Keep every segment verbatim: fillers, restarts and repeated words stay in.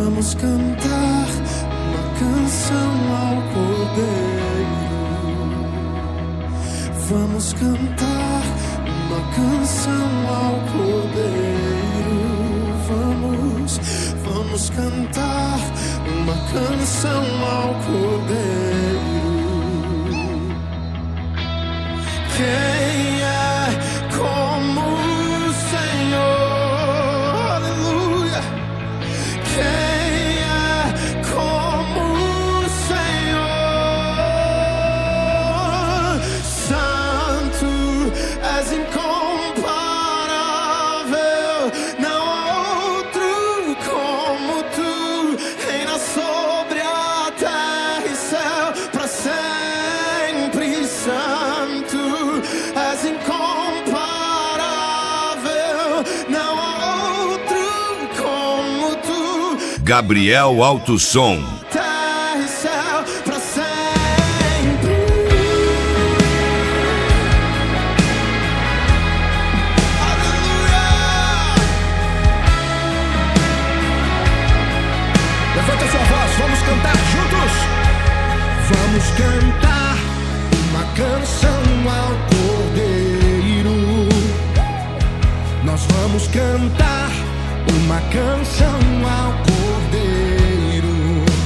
Vamos cantar uma canção ao Cordeiro. Vamos cantar uma canção ao Cordeiro. Vamos, vamos cantar uma canção ao Cordeiro. Quem é como o Senhor? Aleluia. Quem é como o Senhor? Santo, és incomparável, não há outro como tu. Reina sobre a terra e céu para sempre. Santo, és incomparável, não há outro como tu. Gabriel Altosom. Terra e céu para sempre. Aleluia. Levanta sua voz, vamos cantar juntos. Vamos cantar uma canção ao Cordeiro. Nós vamos cantar uma canção ao Cordeiro.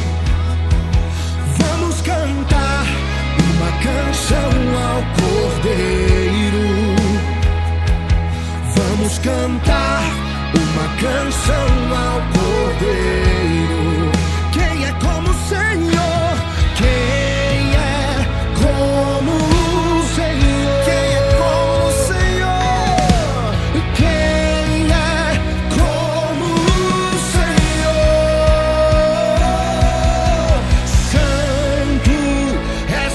Vamos cantar uma canção ao Cordeiro. Vamos cantar uma canção ao Cordeiro. Quem é como o Senhor? Quem é como o Senhor? Quem é como o Senhor? Quem é como o Senhor? Santo, és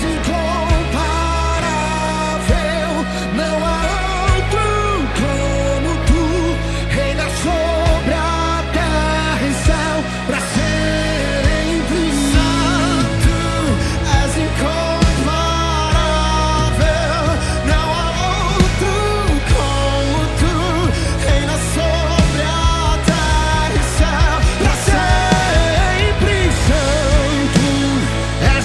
incomparável, não há outro como tu. Reina sobre a terra e céu para sempre. Santo, és incomparável, não há outro como tu. Reina sobre a terra e céu para sempre. Santo, és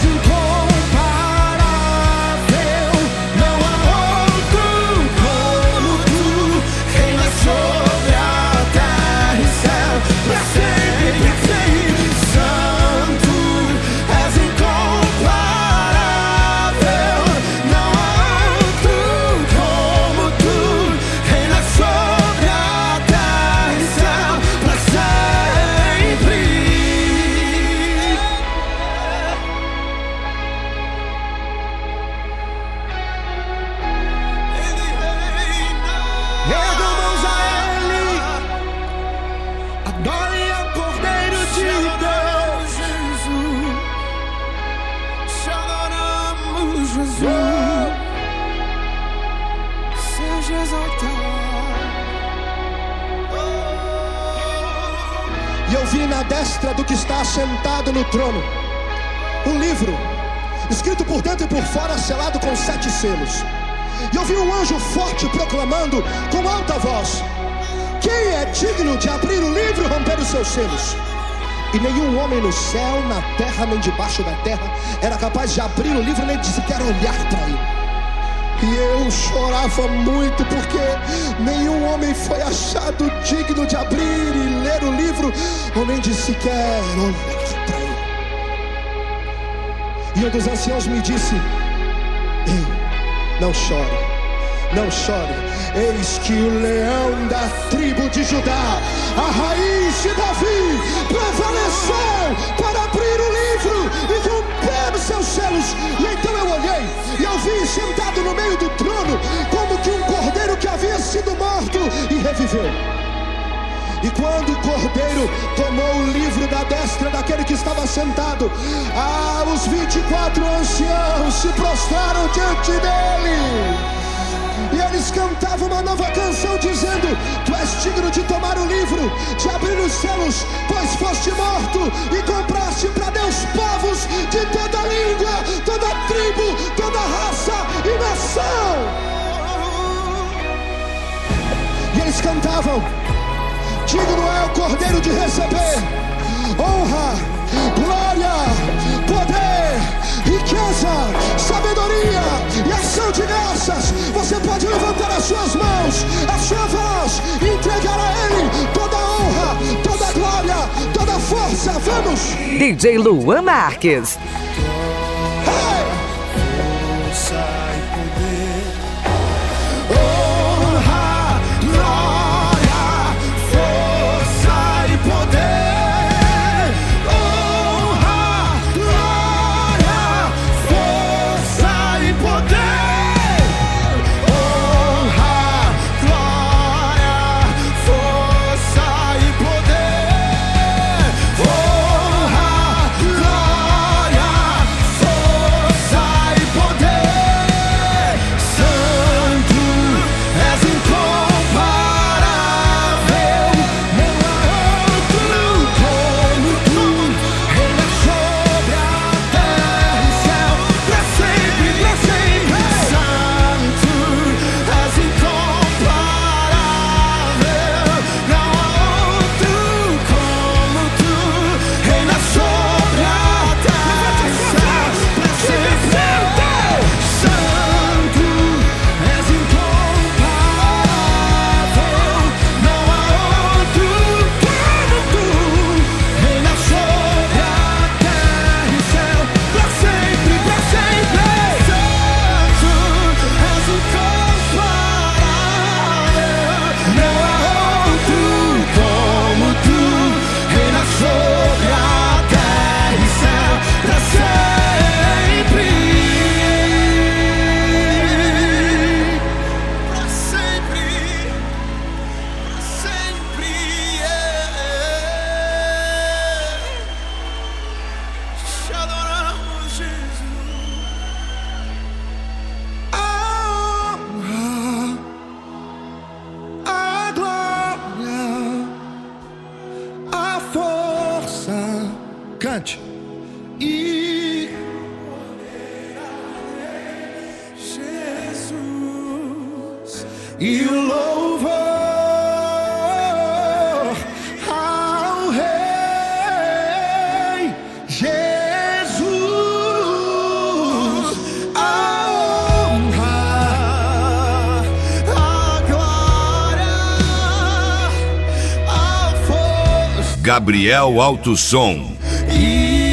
incomparável, não há outro como tu. Reina sobre a terra e céu para sempre. Santo, és incomparável, não há outro como tu. Reina sobre a terra e céu para sempre. Ele reina. Ergam mãos a Ele, adorem ao Cordeiro de Deus. Jesus, te adoramos, Jesus, seja exaltado. E eu vi na destra do que está sentado no trono um livro, escrito por dentro e por fora, selado com sete selos. E eu vi um anjo forte proclamando com alta voz: quem é digno de abrir o livro e romper os seus selos? E nenhum homem no céu, na terra, nem debaixo da terra era capaz de abrir o livro, nem de sequer olhar para ele. E eu chorava muito, porque nenhum homem foi achado digno de abrir e ler o livro, ou nem de sequer olhar para ele. E um dos anciãos me disse: ei, não chore, não chore. Eis que o leão da tribo de Judá, a raiz de Davi, prevaleceu para abrir o livro e romper os seus selos. E então eu olhei e eu vi sentado no meio do trono, como que um cordeiro que havia sido morto e reviveu. E quando o cordeiro tomou o livro da destra daquele que estava sentado, ah, os vinte e quatro anciãos se prostraram diante dele. E eles cantavam uma nova canção dizendo: tu és digno de tomar o livro, de abrir os selos, pois foste morto e compraste para Deus povos de toda língua, toda tribo, toda raça e nação. E eles cantavam: digno é o cordeiro de receber honra, glória, poder, riqueza, sabedoria e ação de graças. Você pode levantar as suas mãos, a sua voz, e entregar a Ele toda a honra, toda a glória, toda a força. Vamos! D J Luan Marques. Hey! Força e poder, honra, glória, força e poder, honra, glória, força e poder, honra, glória, força e poder, honra, glória, força e poder. Santo és incomparável, não há outro como tu, reina sobre a terra e céu, pra sempre, pra sempre. Santo és incomparável, não há outro como tu, reina sobre a terra e céu, pra sempre. Santo és incomparável, não há outro como tu, reina sobre a terra e céu, pra sempre, pra sempre. Santo és incomparável, não há outro como tu, reina sobre a terra e céu, pra sempre. Pra sempre, pra sempre, yeah. Te adoramos, Jesus. A honra, a glória, a força. Cante. E Jesus e o louvor ao Rei Jesus, a honra, a glória, a força Gabriel Alto Som. e